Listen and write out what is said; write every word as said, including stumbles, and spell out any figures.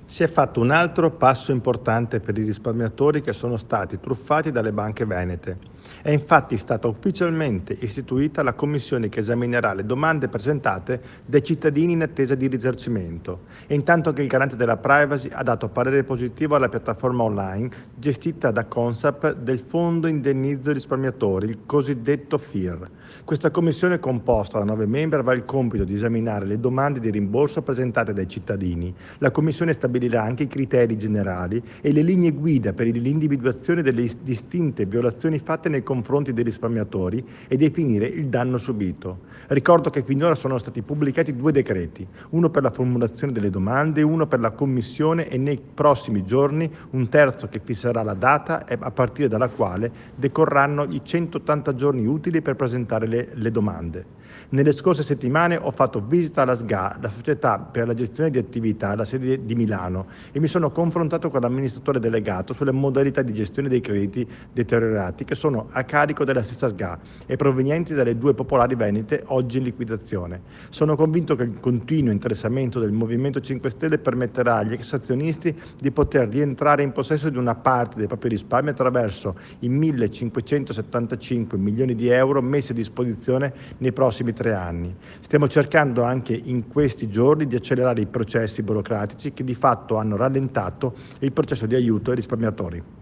Si è fatto un altro passo importante per i risparmiatori che sono stati truffati dalle banche venete. È infatti stata ufficialmente istituita la commissione che esaminerà le domande presentate dai cittadini in attesa di risarcimento, e intanto che il garante della privacy ha dato parere positivo alla piattaforma online gestita da Consap del Fondo Indennizzo Risparmiatori, il cosiddetto F I R. Questa commissione composta da nove membri avrà il compito di esaminare le domande di rimborso presentate dai cittadini. La commissione stabilirà anche i criteri generali e le linee guida per l'individuazione delle distinte violazioni fatte nei confronti dei risparmiatori e definire il danno subito. Ricordo che finora sono stati pubblicati due decreti, uno per la formulazione delle domande e uno per la commissione, e nei prossimi giorni un terzo che fisserà la data a partire dalla quale decorranno i centottanta giorni utili per presentare le, le domande. Nelle scorse settimane ho fatto visita alla S G A, la società per la gestione di attività, alla sede di Milano, e mi sono confrontato con l'amministratore delegato sulle modalità di gestione dei crediti deteriorati che sono a carico della stessa S G A e provenienti dalle due popolari venete oggi in liquidazione. Sono convinto che il continuo interessamento del Movimento cinque Stelle permetterà agli ex azionisti di poter rientrare in possesso di una parte dei propri risparmi attraverso i millecinquecentosettantacinque milioni di euro messi a disposizione nei prossimi tre anni. Stiamo cercando anche in questi giorni di accelerare i processi burocratici che di fatto hanno rallentato il processo di aiuto ai risparmiatori.